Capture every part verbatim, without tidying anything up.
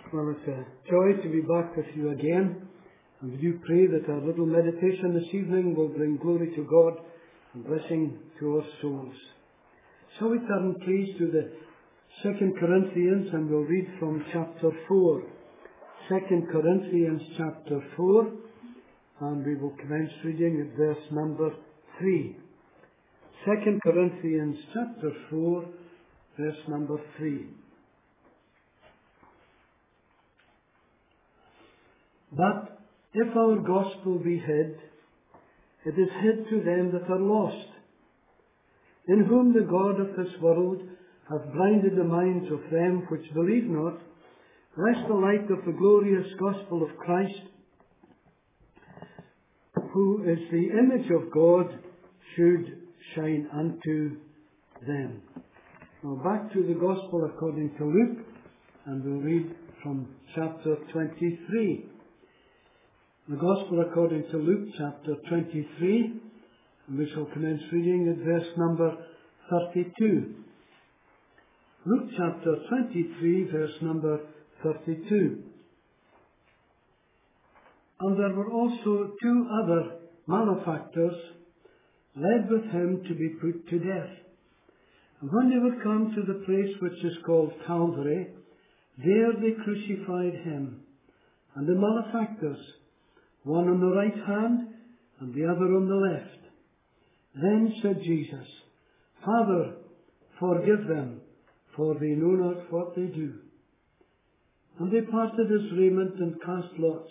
Well, it's a joy to be back with you again, and we do pray that our little meditation this evening will bring glory to God and blessing to our souls. So we turn please to the Second Corinthians, and we'll read from chapter four. Second Corinthians chapter four, and we will commence reading at verse number three. Second Corinthians chapter four, verse number three. But if our gospel be hid, it is hid to them that are lost, in whom the God of this world hath blinded the minds of them which believe not, lest the light of the glorious gospel of Christ, who is the image of God, should shine unto them. Now back to the gospel according to Luke, and we'll read from chapter twenty-three. The Gospel according to Luke chapter twenty-three, and we shall commence reading at verse number thirty-two. Luke chapter twenty-three, verse number thirty-two. And there were also two other malefactors led with him to be put to death. And when they were come to the place which is called Calvary, there they crucified him, and the malefactors, one on the right hand, and the other on the left. Then said Jesus, Father, forgive them, for they know not what they do. And they parted his raiment and cast lots.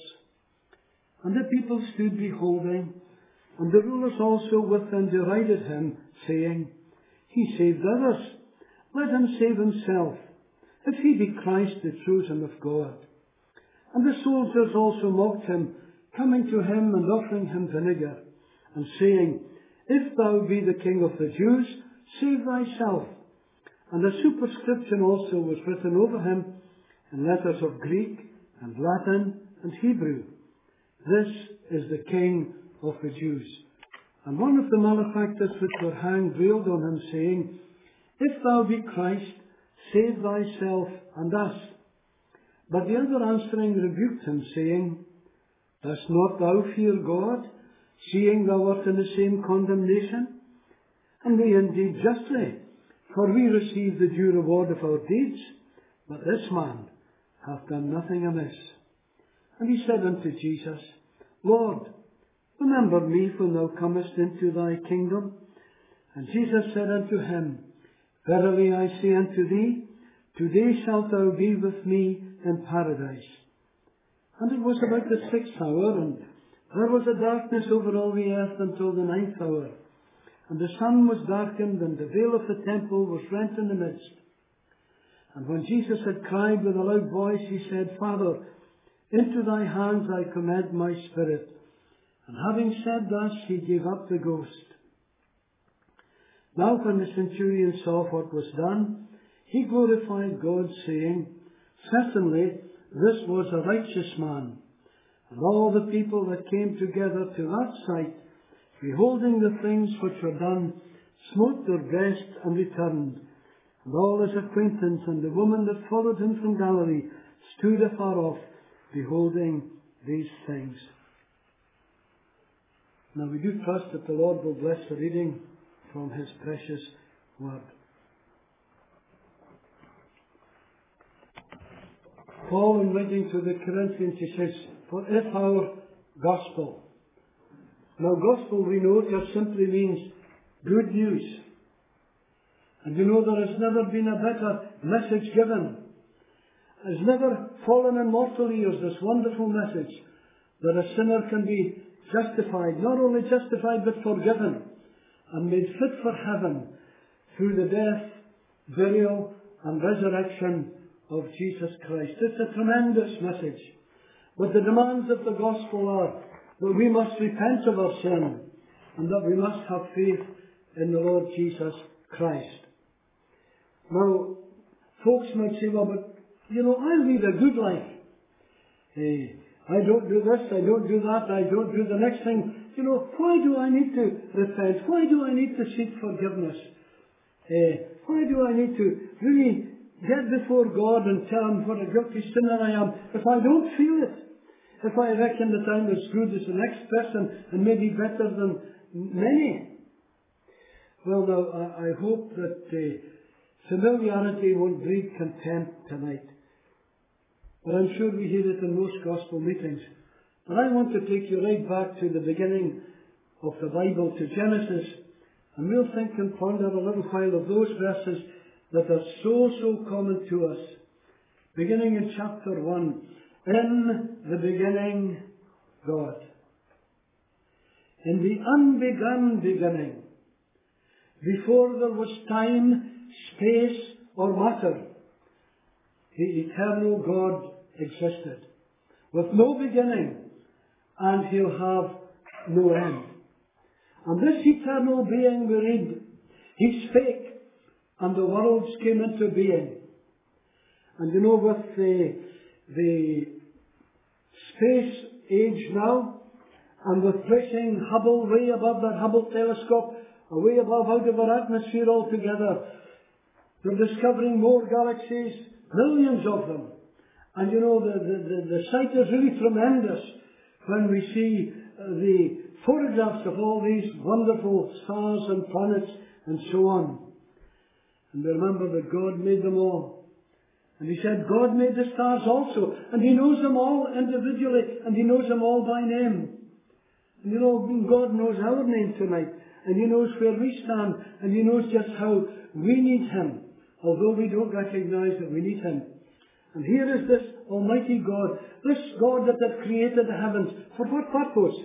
And the people stood beholding, and the rulers also with them derided him, saying, He saved others, let him save himself, if he be Christ the chosen of God. And the soldiers also mocked him, coming to him and offering him vinegar, and saying, If thou be the King of the Jews, save thyself. And a superscription also was written over him in letters of Greek and Latin and Hebrew, This is the King of the Jews. And one of the malefactors which were hanged railed on him, saying, If thou be Christ, save thyself and us. But the other answering rebuked him, saying, Dost not thou fear God, seeing thou art in the same condemnation? And we indeed justly, for we receive the due reward of our deeds, but this man hath done nothing amiss. And he said unto Jesus, Lord, remember me when thou comest into thy kingdom. And Jesus said unto him, Verily I say unto thee, today shalt thou be with me in paradise. And it was about the sixth hour, and there was a darkness over all the earth until the ninth hour. And the sun was darkened, and the veil of the temple was rent in the midst. And when Jesus had cried with a loud voice, he said, Father, into thy hands I commend my spirit. And having said thus, he gave up the ghost. Now when the centurion saw what was done, he glorified God, saying, Certainly, this was a righteous man. And all the people that came together to that sight, beholding the things which were done, smote their breasts and returned. And all his acquaintance and the woman that followed him from Galilee stood afar off, beholding these things. Now we do trust that the Lord will bless the reading from his precious word. Paul, in writing to the Corinthians, he says, For if our gospel. Now, gospel, we know, just simply means good news. And you know, there has never been a better message given. Has never fallen in mortal ears this wonderful message that a sinner can be justified, not only justified but forgiven and made fit for heaven through the death, burial and resurrection of Jesus Christ. It's a tremendous message. But the demands of the gospel are that we must repent of our sin and that we must have faith in the Lord Jesus Christ. Now, folks might say, well, but, you know, I lead a good life. Hey, I don't do this, I don't do that, I don't do the next thing. You know, why do I need to repent? Why do I need to seek forgiveness? Uh, why do I need to really get before God and tell Him what a guilty sinner I am, if I don't feel it, if I reckon that I'm as good as the next person and maybe better than many, well, now, I, I hope that uh, familiarity won't breed contempt tonight. But I'm sure we hear it in most gospel meetings. But I want to take you right back to the beginning of the Bible, to Genesis, and we'll think and ponder a little while of those verses that are so, so common to us. Beginning in chapter one. In the beginning, God. In the unbegun beginning, before there was time, space, or matter, the eternal God existed, with no beginning, and He'll have no end. And this eternal being, we read, He spake, and the worlds came into being. And you know, with the, the space age now, and with pushing Hubble way above that Hubble telescope, way above out of our atmosphere altogether, they're discovering more galaxies, millions of them. And you know, the, the, the, the sight is really tremendous when we see uh, the photographs of all these wonderful stars and planets and so on. And we remember that God made them all. And He said God made the stars also, and He knows them all individually, and He knows them all by name. And you know, God knows our name tonight, and He knows where we stand, and He knows just how we need Him, although we don't recognize that we need Him. And here is this Almighty God, this God that had created the heavens. For what purpose?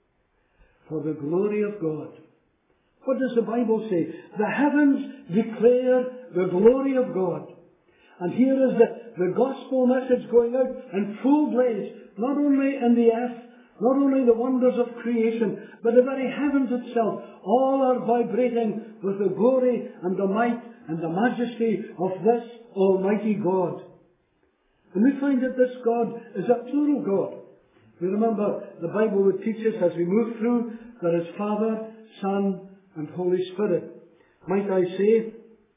For the glory of God. What does the Bible say? The heavens declare the glory of God. And here is the, the gospel message going out in full blaze, not only in the earth, not only the wonders of creation, but the very heavens itself. All are vibrating with the glory and the might and the majesty of this Almighty God. And we find that this God is a plural God. We remember the Bible would teach us as we move through, there is Father, Son, and Holy Spirit. Might I say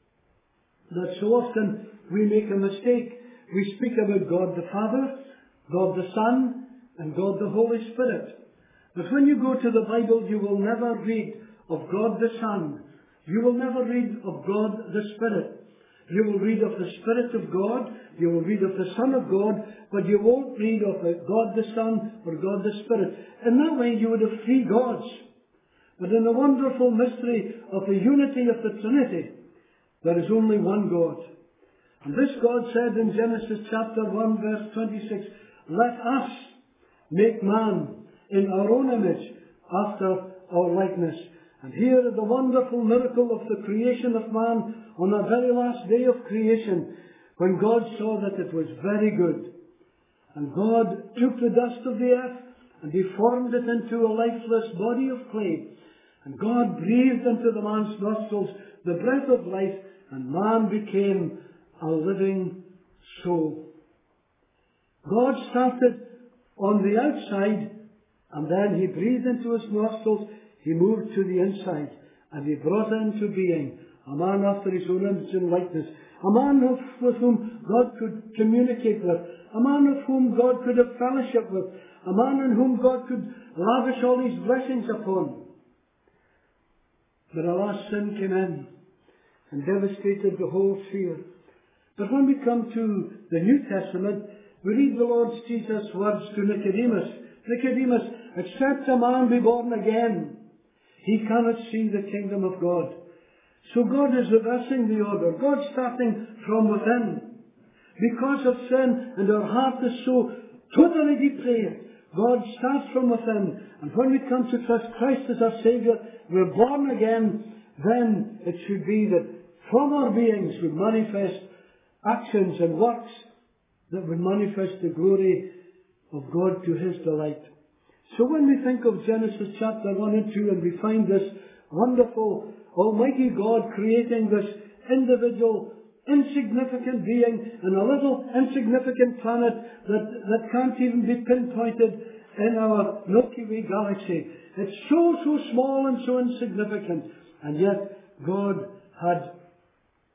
that so often we make a mistake. We speak about God the Father, God the Son, and God the Holy Spirit. But when you go to the Bible, you will never read of God the Son. You will never read of God the Spirit. You will read of the Spirit of God, you will read of the Son of God, but you won't read of God the Son or God the Spirit. In that way you would have three gods. But in the wonderful mystery of the unity of the Trinity, there is only one God. And this God said in Genesis chapter one verse twenty-six, let us make man in our own image, after our likeness. And here is the wonderful miracle of the creation of man on the very last day of creation, when God saw that it was very good. And God took the dust of the earth and He formed it into a lifeless body of clay. And God breathed into the man's nostrils the breath of life, and man became a living soul. God started on the outside, and then He breathed into his nostrils. He moved to the inside, and He brought into being a man after His own image and likeness, a man of, with whom God could communicate with, a man of whom God could have fellowship with, a man in whom God could lavish all His blessings upon. But alas, sin came in and devastated the whole sphere. But when we come to the New Testament, we read the Lord Jesus' words to Nicodemus. Nicodemus, except a man be born again, he cannot see the kingdom of God. So God is reversing the order. God's starting from within. Because of sin and our heart is so totally depraved, God starts from within. And when we come to trust Christ as our Saviour, we're born again, then it should be that from our beings would manifest actions and works that would manifest the glory of God to His delight. So when we think of Genesis chapter one and two, and we find this wonderful Almighty God creating this individual, insignificant being in a little insignificant planet that, that can't even be pinpointed in our Milky Way galaxy. It's so, so small and so insignificant. And yet God had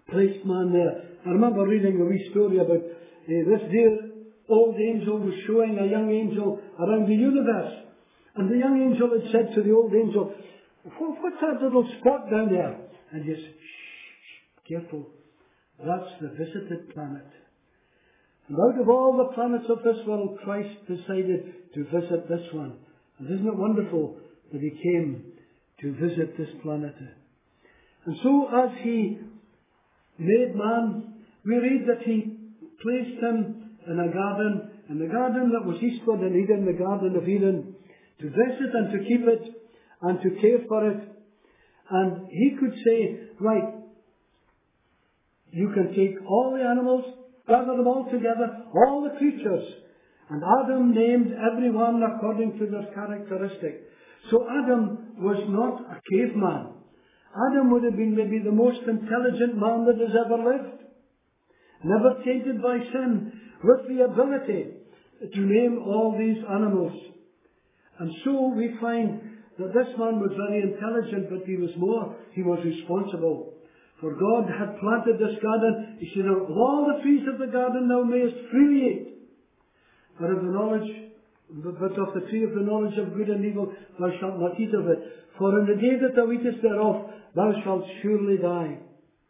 placed man there. I remember reading a wee story about uh, this dear old angel was showing a young angel around the universe. And the young angel had said to the old angel, "What, what's that little spot down there?" And he said, "Shh, shh, careful. That's the visited planet." And out of all the planets of this world, Christ decided to visit this one. And isn't it wonderful that he came to visit this planet? And so as he made man, we read that he placed him in a garden, in the garden that was eastward in Eden, the Garden of Eden, to bless it and to keep it and to care for it. And he could say, right, you can take all the animals, gather them all together, all the creatures. And Adam named every one according to their characteristic. So Adam was not a caveman. Adam would have been maybe the most intelligent man that has ever lived. Never tainted by sin, with the ability to name all these animals. And so we find that this man was very intelligent, but he was more, he was responsible. For God had planted this garden. He said, "Of all the trees of the garden thou mayest freely eat. But of the knowledge, but of the tree of the knowledge of good and evil thou shalt not eat of it. For in the day that thou eatest thereof, thou shalt surely die."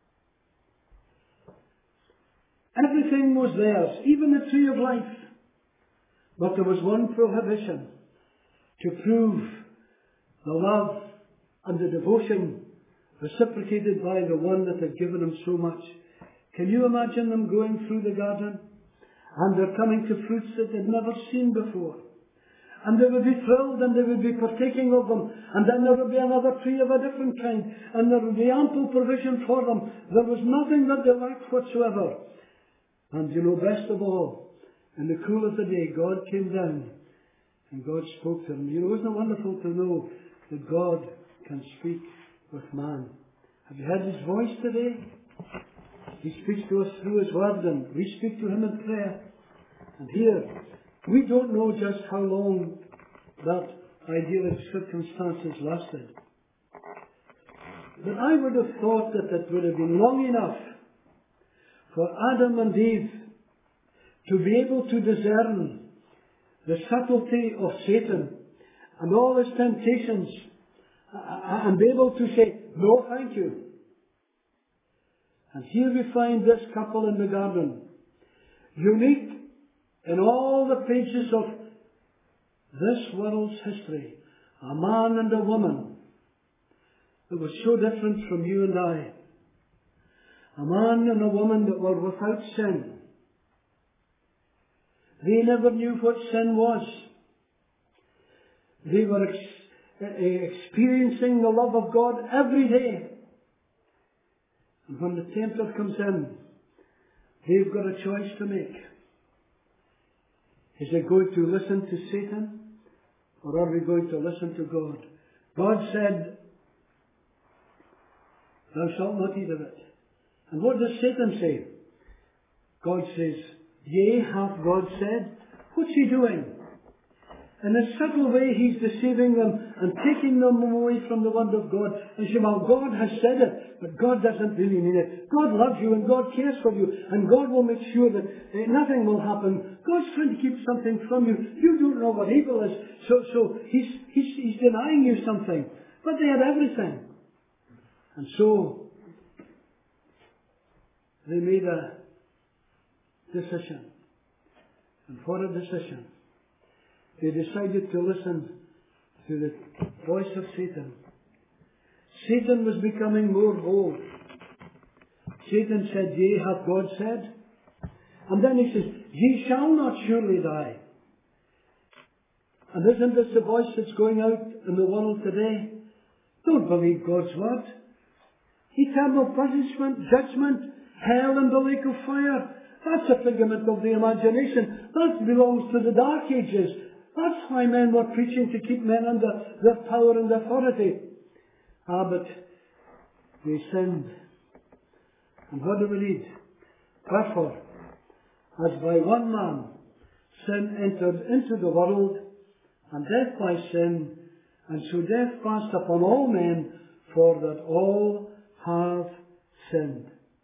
Everything was theirs, even the tree of life. But there was one prohibition: to prove the love and the devotion reciprocated by the one that had given him so much. Can you imagine them going through the garden? And they're coming to fruits that they'd never seen before. And they would be thrilled and they would be partaking of them. And then there would be another tree of a different kind. And there would be ample provision for them. There was nothing that they lacked whatsoever. And you know, best of all, in the cool of the day, God came down and God spoke to them. You know, isn't it wonderful to know that God can speak with man? Have you heard his voice today? He speaks to us through his word, and we speak to him in prayer. And here, we don't know just how long that idyllic circumstances lasted. But I would have thought that it would have been long enough for Adam and Eve to be able to discern the subtlety of Satan and all his temptations, and be able to say, "No, thank you." And here we find this couple in the garden, unique in all the pages of this world's history, a man and a woman that was so different from you and I. A man and a woman that were without sin. They never knew what sin was. They were ex- experiencing the love of God every day. And when the tempter comes in, they've got a choice to make. Is it going to listen to Satan, or are we going to listen to God? God said, "Thou shalt not eat of it." And what does Satan say? God says, "Yea, hath God said." What's he doing? In a subtle way, he's deceiving them and taking them away from the word of God. And saying, "Well, God has said it, but God doesn't really mean it. God loves you and God cares for you, and God will make sure that uh, nothing will happen. God's trying to keep something from you. You don't know what evil is, so so he's he's, he's denying you something." But they had everything, and so they made a decision. And what a decision. They decided to listen to the voice of Satan. Satan was becoming more bold. Satan said, "Yea, hath God said." And then he says, "Ye shall not surely die." And isn't this the voice that's going out in the world today? Don't believe God's word. Eternal punishment, judgment, hell and the lake of fire. That's a figment of the imagination. That belongs to the Dark Ages. That's why men were preaching to keep men under their power and authority. Ah, but they sinned. And what do we read? "Wherefore, as by one man sin entered into the world, and death by sin, and so death passed upon all men, for that all have sinned."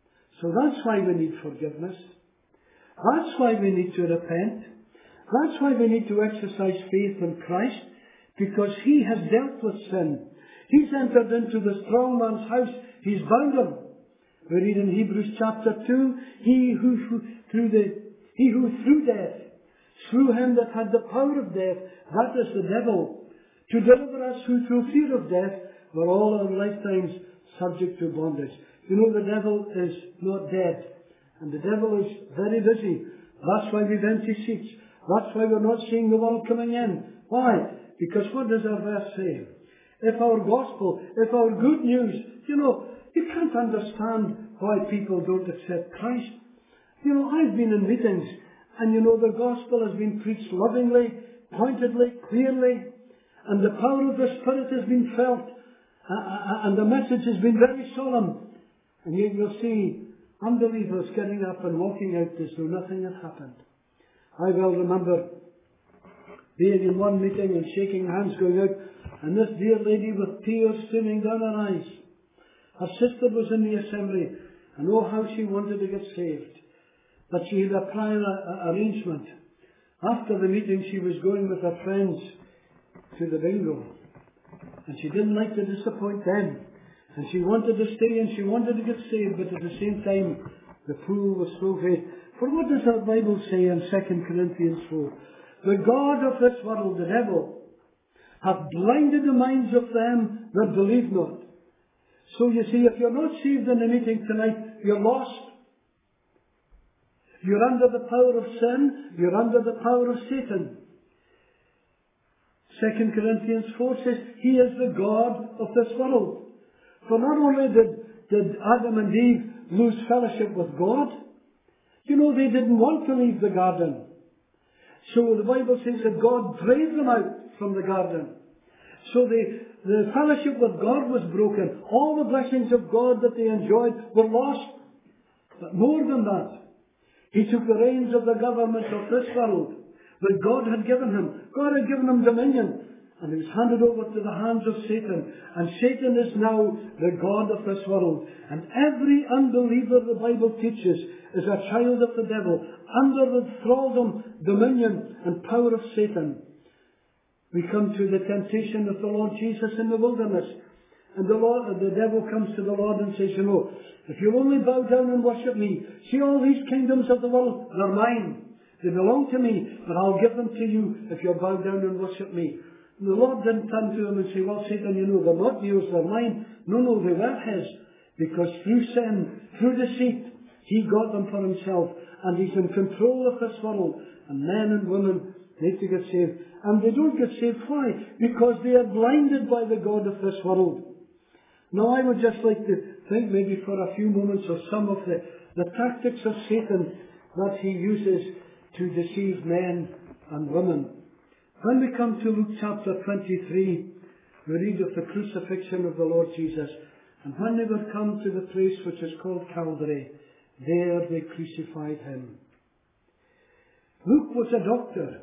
So that's why we need forgiveness. That's why we need to repent. That's why we need to exercise faith in Christ, because He has dealt with sin. He's entered into the strong man's house. He's bound him. We read in Hebrews chapter two, He who who- through the He who through death slew him that had the power of death, that is the devil, to deliver us who through fear of death were all our lifetimes subject to bondage. You know, the devil is not dead, and the devil is very busy. That's why we've empty seats. That's why we're not seeing the world coming in. Why? Because what does our verse say? If our gospel, if our good news, you know, you can't understand why people don't accept Christ. You know, I've been in meetings, and you know, the gospel has been preached lovingly, pointedly, clearly, and the power of the Spirit has been felt, uh, and the message has been very solemn. And yet you'll see unbelievers getting up and walking out as though nothing had happened. I well remember being in one meeting and shaking hands going out, and this dear lady with tears streaming down her eyes. Her sister was in the assembly, and oh how she wanted to get saved. But she had a prior uh, arrangement. After the meeting she was going with her friends to the bingo, and she didn't like to disappoint them. And she wanted to stay and she wanted to get saved, but at the same time the pool was so great. For what does our Bible say in Second Corinthians four? The God of this world, the devil, hath blinded the minds of them that believe not. So you see, if you're not saved in the meeting tonight, you're lost. You're under the power of sin. You're under the power of Satan. Second Corinthians four says, He is the God of this world. For not only did, did Adam and Eve lose fellowship with God, you know, they didn't want to leave the garden. So the Bible says that God drave them out from the garden. So the, the fellowship with God was broken. All the blessings of God that they enjoyed were lost. But more than that, He took the reins of the government of this world that God had given him. God had given him dominion. And he was handed over to the hands of Satan. And Satan is now the God of this world. And every unbeliever, the Bible teaches, is a child of the devil, under the thraldom, dominion, and power of Satan. We come to the temptation of the Lord Jesus in the wilderness. And the Lord, the devil comes to the Lord and says, you know, if you only bow down and worship me, see all these kingdoms of the world, they're mine. They belong to me, but I'll give them to you if you'll bow down and worship me. And the Lord didn't turn to him and say, well, Satan, you know, they're not yours, they're mine. No, no, they were his. Because through sin, through deceit, he got them for himself. And he's in control of this world. And men and women need to get saved. And they don't get saved. Why? Because they are blinded by the God of this world. Now, I would just like to think maybe for a few moments of some of the, the tactics of Satan that he uses to deceive men and women. When we come to Luke chapter twenty-three, we read of the crucifixion of the Lord Jesus. And when they were come to the place which is called Calvary, there they crucified him. Luke was a doctor.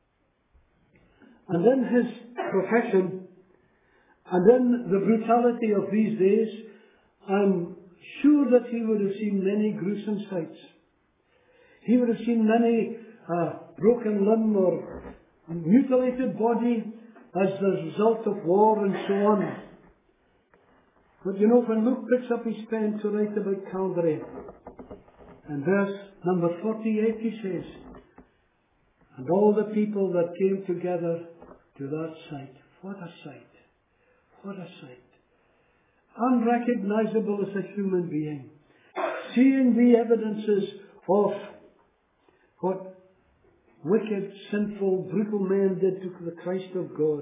And in his profession, and in the brutality of these days, I'm sure that he would have seen many gruesome sights. He would have seen many uh, broken limb or mutilated body as the result of war and so on. But you know, when Luke picks up his pen to write about Calvary, in verse number forty-eight he says, and all the people that came together to that sight. What a sight! What a sight! Unrecognizable as a human being. Seeing the evidences of what wicked, sinful, brutal men did to the Christ of God.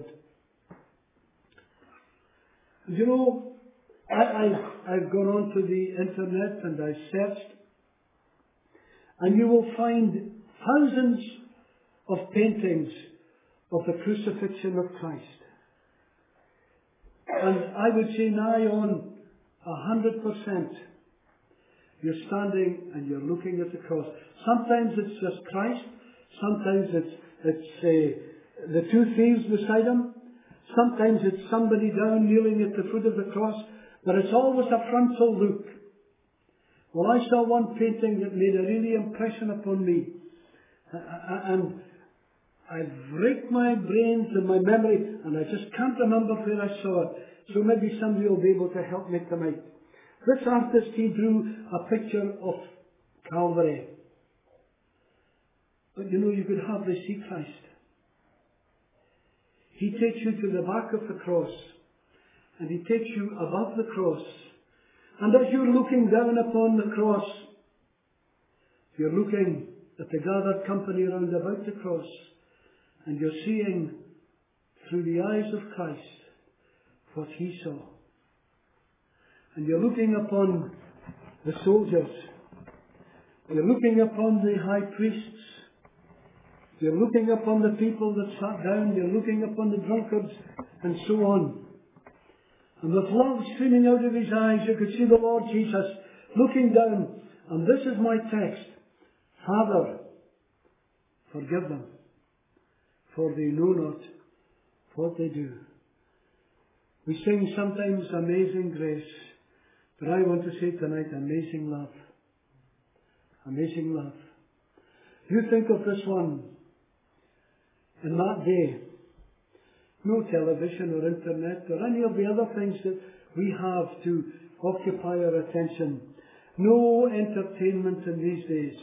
You know, I, I, I've gone on to the internet and I've searched, and you will find thousands of paintings of the crucifixion of Christ. And I would say nigh on a hundred percent you're standing and you're looking at the cross. Sometimes it's just Christ. Sometimes it's, it's uh, the two thieves beside him. Sometimes it's somebody down kneeling at the foot of the cross. But it's always a frontal look. Well, I saw one painting that made a really impression upon me. Uh, and I've raked my brains and my memory, and I just can't remember where I saw it. So maybe somebody will be able to help me tonight. This artist, he drew a picture of Calvary. But you know, you could hardly see Christ. He takes you to the back of the cross, and he takes you above the cross. And as you're looking down upon the cross, you're looking at the gathered company round about the cross, and you're seeing through the eyes of Christ what he saw. And you're looking upon the soldiers. You're looking upon the high priests. You're looking upon the people that sat down. You're looking upon the drunkards and so on. And with love streaming out of his eyes, you could see the Lord Jesus looking down. And this is my text. Father, forgive them, for they know not what they do. We sing sometimes Amazing Grace, but I want to say tonight, amazing love. Amazing love. You think of this one. In that day, no television or internet or any of the other things that we have to occupy our attention. No entertainment in these days.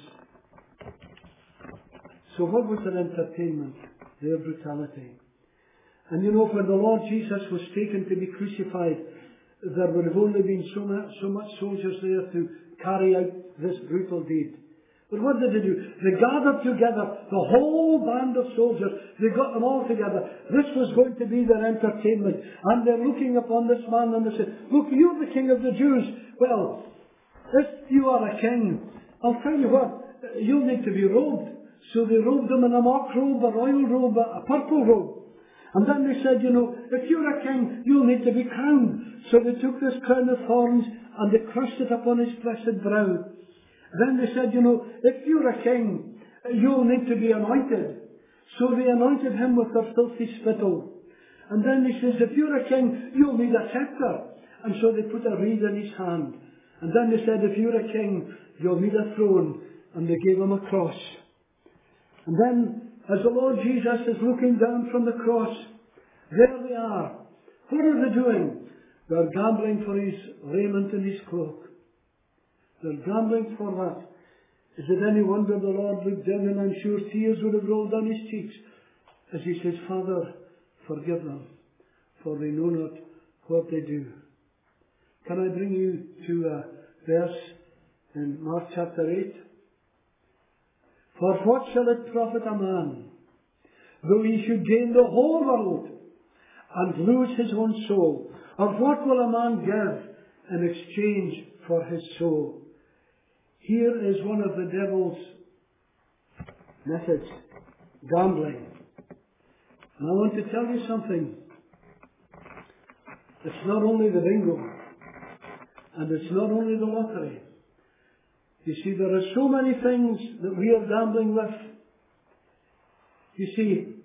So what was their entertainment? Their brutality. And you know, when the Lord Jesus was taken to be crucified, there would have only been so much, so much soldiers there to carry out this brutal deed. But what did they do? They gathered together, the whole band of soldiers. They got them all together. This was going to be their entertainment. And they're looking upon this man and they said, look, you're the king of the Jews. Well, if you are a king, I'll tell you what, you'll need to be robed. So they robed him in a mock robe, a royal robe, a purple robe. And then they said, you know, if you're a king, you'll need to be crowned. So they took this crown of thorns and they crushed it upon his blessed brow. Then they said, you know, if you're a king, you'll need to be anointed. So they anointed him with their filthy spittle. And then he says, if you're a king, you'll need a scepter. And so they put a reed in his hand. And then they said, if you're a king, you'll need a throne. And they gave him a cross. And then, as the Lord Jesus is looking down from the cross, there they are. What are they doing? They're gambling for his raiment and his cloak. They're gambling for that. Is it any wonder the Lord looked down, and I'm sure tears would have rolled down his cheeks as he says, Father, forgive them, for they know not what they do. Can I bring you to a verse in Mark chapter eight? For what shall it profit a man, though he should gain the whole world and lose his own soul? Or what will a man give in exchange for his soul? Here is one of the devil's methods, gambling. And I want to tell you something. It's not only the bingo, and it's not only the lottery. You see, there are so many things that we are gambling with. You see,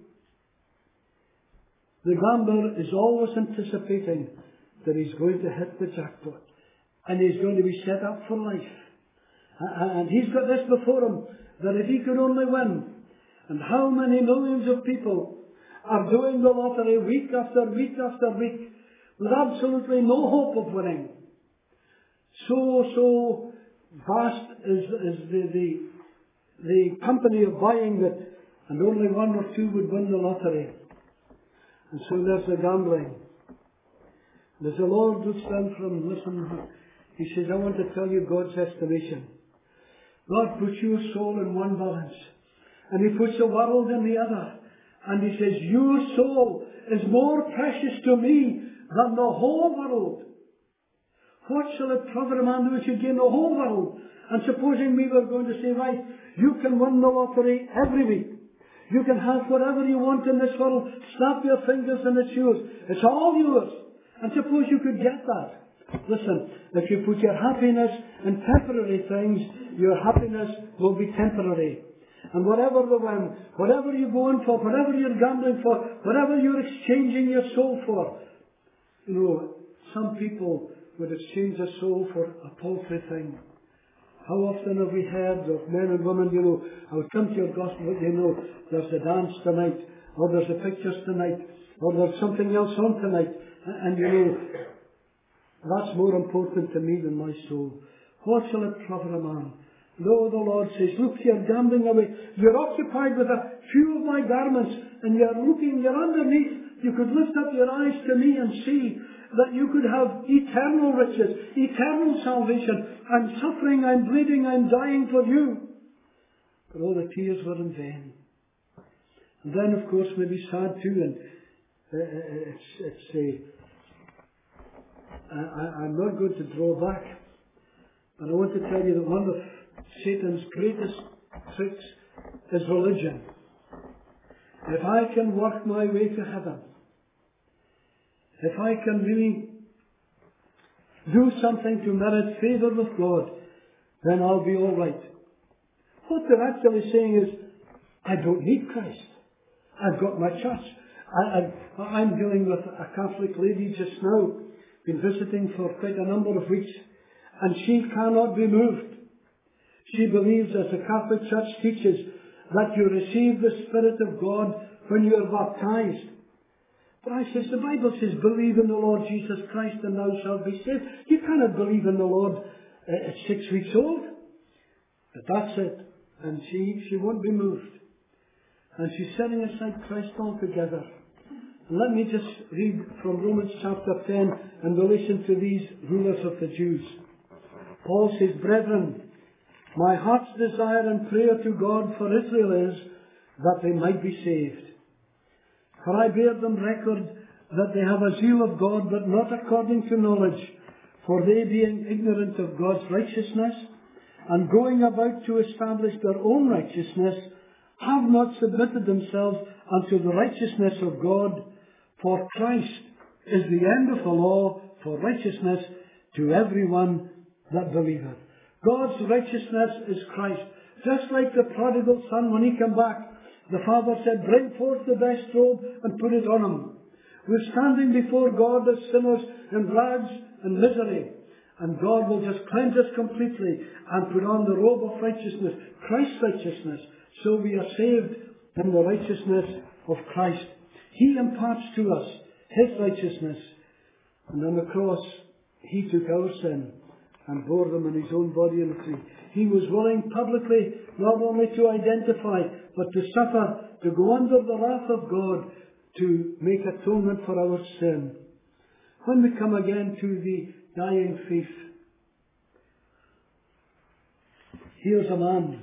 the gambler is always anticipating that he's going to hit the jackpot, and he's going to be set up for life. And he's got this before him, that if he could only win, and how many millions of people are doing the lottery week after week after week with absolutely no hope of winning. So, so vast is, is the, the, the company of buying that, and only one or two would win the lottery. And so there's the gambling. And as the Lord looks down from, listen, he says, I want to tell you God's estimation. God puts your soul in one balance, and he puts the world in the other. And he says, your soul is more precious to me than the whole world. What shall it profit a man who should gain the whole world? And supposing we were going to say, right, you can win the lottery every week. You can have whatever you want in this world. Snap your fingers and it's yours. It's all yours. And suppose you could get that. Listen, if you put your happiness in temporary things, your happiness will be temporary. And whatever the win, whatever you're going for, whatever you're gambling for, whatever you're exchanging your soul for, you know, some people would exchange a soul for a paltry thing. How often have we heard of men and women, you know, I would come to your gospel, but you know, there's a dance tonight, or there's a pictures tonight, or there's something else on tonight. And you know, that's more important to me than my soul. What shall it profit a man? No, the Lord says, look, you're gambling away. You're occupied with a few of my garments, and you're looking, you're underneath. You could lift up your eyes to me and see that you could have eternal riches, eternal salvation. I'm suffering, I'm bleeding, I'm dying for you. But all the tears were in vain. And then, of course, maybe sad too, and uh, it's, it's uh, I, I'm not going to draw back, but I want to tell you that one of Satan's greatest tricks is religion. If I can work my way to heaven, if I can really do something to merit favour with God, then I'll be all right. What they're actually saying is, I don't need Christ. I've got my church. I, I, I'm dealing with a Catholic lady just now, been visiting for quite a number of weeks, and she cannot be moved. She believes, as the Catholic Church teaches, that you receive the Spirit of God when you are baptized. But I says, the Bible says, believe in the Lord Jesus Christ and thou shalt be saved. You cannot believe in the Lord uh, at six weeks old. But that's it. And she, she won't be moved. And she's setting aside Christ altogether. And let me just read from Romans chapter ten in relation to these rulers of the Jews. Paul says, brethren, my heart's desire and prayer to God for Israel is that they might be saved. For I bear them record that they have a zeal of God, but not according to knowledge. For they, being ignorant of God's righteousness, and going about to establish their own righteousness, have not submitted themselves unto the righteousness of God. For Christ is the end of the law for righteousness to everyone that believeth. God's righteousness is Christ. Just like the prodigal son, when he came back, the father said, bring forth the best robe and put it on him. We're standing before God as sinners in rags and misery. And God will just cleanse us completely and put on the robe of righteousness, Christ's righteousness. So we are saved in the righteousness of Christ. He imparts to us His righteousness. And on the cross, He took our sin and bore them in His own body on the tree. He was willing publicly not only to identify, but to suffer, to go under the wrath of God, to make atonement for our sin. When we come again to the dying thief, here's a man,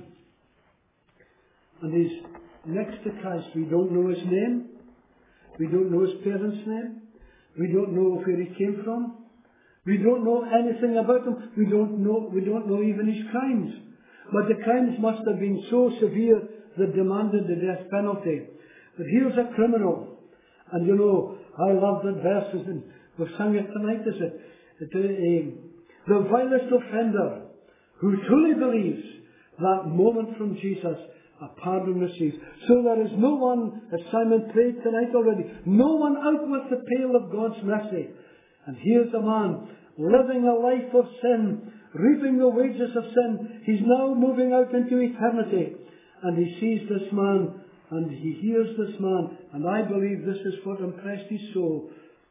and he's next to Christ. We don't know his name. We don't know his parents' name. We don't know where he came from. We don't know anything about him. We don't know, we don't know even his crimes. But the crimes must have been so severe that demanded the death penalty. But here's a criminal. And you know, I love that verses, and we've sung it tonight, is it? The, uh, the vilest offender who truly believes that moment from Jesus, a pardon received. So there is no one, as Simon prayed tonight already, no one out with the pale of God's mercy. And here's a man living a life of sin, reaping the wages of sin. He's now moving out into eternity. And he sees this man, and he hears this man, and I believe this is what impressed his soul.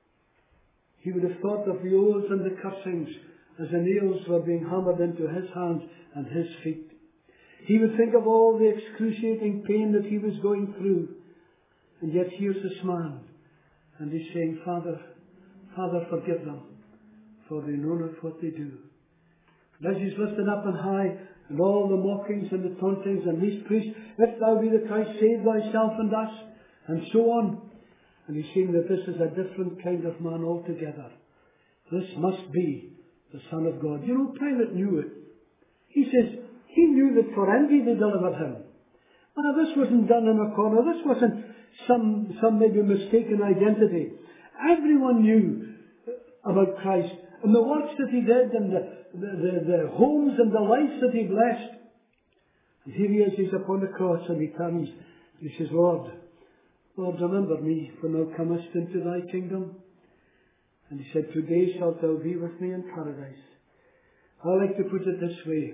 He would have thought of the oaths and the cursings as the nails were being hammered into his hands and his feet. He would think of all the excruciating pain that he was going through. And yet here's this man, and he's saying, Father, Father, forgive them, for they know not what they do. And as he's lifted up on high, and all the mockings and the tauntings and these priests, if thou be the Christ, save thyself and us, and so on. And he's saying that this is a different kind of man altogether. This must be the Son of God. You know, Pilate knew it. He says, he knew that for envy they delivered him. Now, this wasn't done in a corner. This wasn't some, some maybe mistaken identity. Everyone knew about Christ and the works that he did and the, the, the, the homes and the lives that he blessed. And here he is, he's upon the cross, and he comes. He says, Lord, Lord, remember me when thou comest into thy kingdom. And he said, today shalt thou be with me in paradise. I like to put it this way.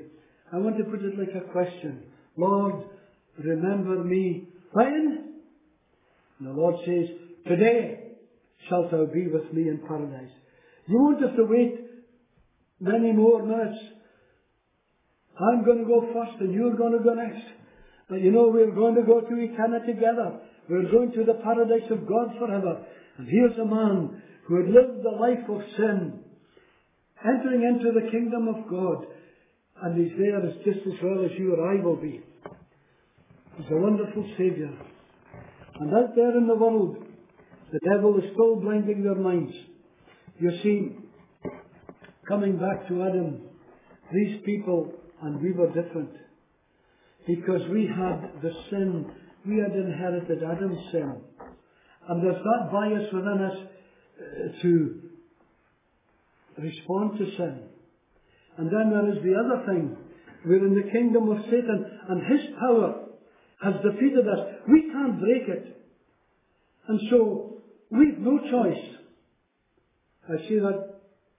I want to put it like a question. Lord, remember me when? And the Lord says, today shalt thou be with me in paradise. You won't have to wait many more minutes. I'm going to go first and you're going to go next. But you know, we're going to go to eternity together. We're going to the paradise of God forever. And here's a man who had lived the life of sin, entering into the kingdom of God. And he's there as just as well as you or I will be. He's a wonderful Saviour. And out there in the world, the devil is still blinding their minds. You see, coming back to Adam, these people, and we were different. Because we had the sin, we had inherited Adam's sin. And there's that bias within us uh, to respond to sin. And then there is the other thing. We're in the kingdom of Satan, and his power has defeated us. We can't break it. And so, we've no choice. I say that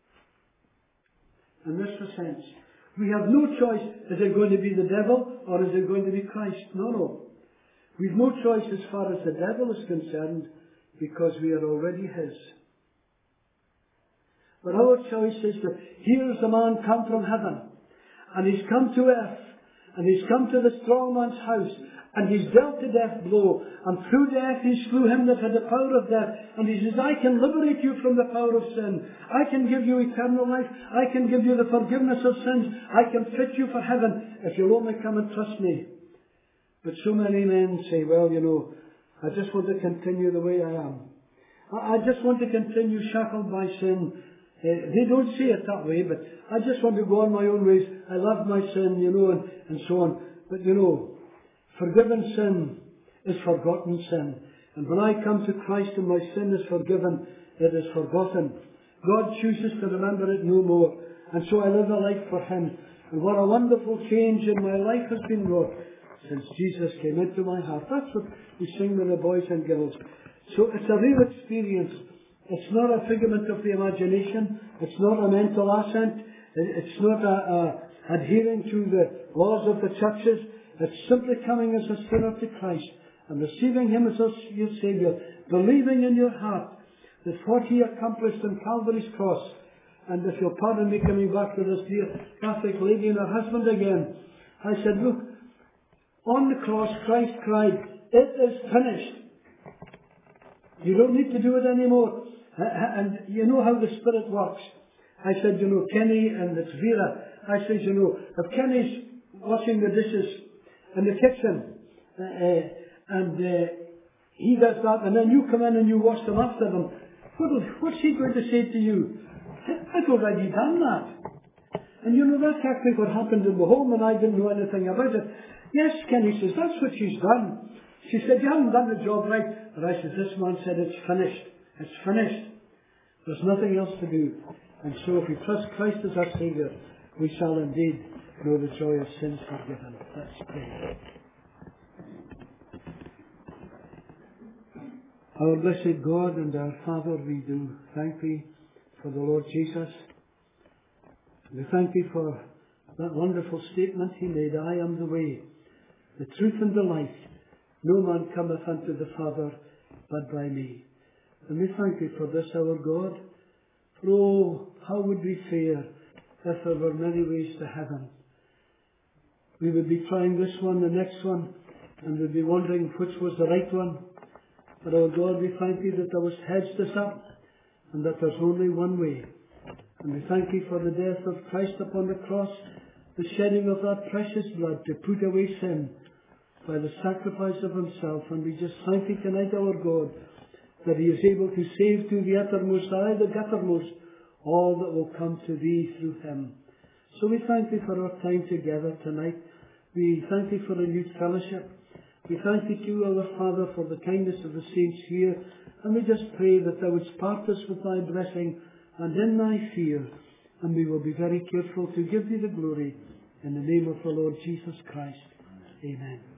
in this sense. We have no choice. Is it going to be the devil or is it going to be Christ? No, no. We've no choice as far as the devil is concerned because we are already his. But our choice is that here's a man come from heaven and he's come to earth and he's come to the strong man's house and he's dealt the death blow, and through death he slew him that had the power of death, and he says, I can liberate you from the power of sin. I can give you eternal life. I can give you the forgiveness of sins. I can fit you for heaven if you'll only come and trust me. But so many men say, well, you know, I just want to continue the way I am. I just want to continue shackled by sin. Uh, they don't say it that way, but I just want to go on my own ways. I love my sin, you know, and, and so on. But you know, forgiven sin is forgotten sin. And when I come to Christ and my sin is forgiven, it is forgotten. God chooses to remember it no more. And so I live a life for him. And what a wonderful change in my life has been wrought since Jesus came into my heart. That's what we sing with the boys and girls. So it's a real experience. It's not a figment of the imagination. It's not a mental assent. It's not a, a adhering to the laws of the churches. It's simply coming as a sinner to Christ and receiving him as your Saviour, believing in your heart that what he accomplished on Calvary's cross. And if you'll pardon me coming back to this dear Catholic lady and her husband again, I said, look, on the cross Christ cried, it is finished. You don't need to do it anymore. And you know how the Spirit works. I said, you know, Kenny and it's Vera. I said, you know, if Kenny's washing the dishes in the kitchen uh, uh, and uh, he does that and then you come in and you wash them after them, what, what's he going to say to you? I've already done that. And you know, that's actually what happened in the home and I didn't know anything about it. Yes, Kenny says, that's what she's done. She said, you haven't done the job right. But I said, this man said, it's finished. It's finished. There's nothing else to do. And so if we trust Christ as our Saviour, we shall indeed know the joy of sins forgiven. Let's pray. Our blessed God and our Father, we do thank Thee for the Lord Jesus. We thank Thee for that wonderful statement He made, I am the way, the truth and the life. No man cometh unto the Father but by me. And we thank Thee for this, our God. For oh, how would we fare if there were many ways to heaven? We would be trying this one, the next one, and we'd be wondering which was the right one. But our God, we thank Thee that Thou hast hedged us up, and that there's only one way. And we thank Thee for the death of Christ upon the cross, the shedding of that precious blood to put away sin by the sacrifice of Himself. And we just thank Thee tonight, our God, that He is able to save to the uttermost, aye, the guttermost, all that will come to Thee through Him. So we thank Thee for our time together tonight. We thank Thee for a new fellowship. We thank Thee too, our Father, for the kindness of the saints here. And we just pray that Thou wouldst part us with Thy blessing and in Thy fear. And we will be very careful to give Thee the glory in the name of the Lord Jesus Christ. Amen.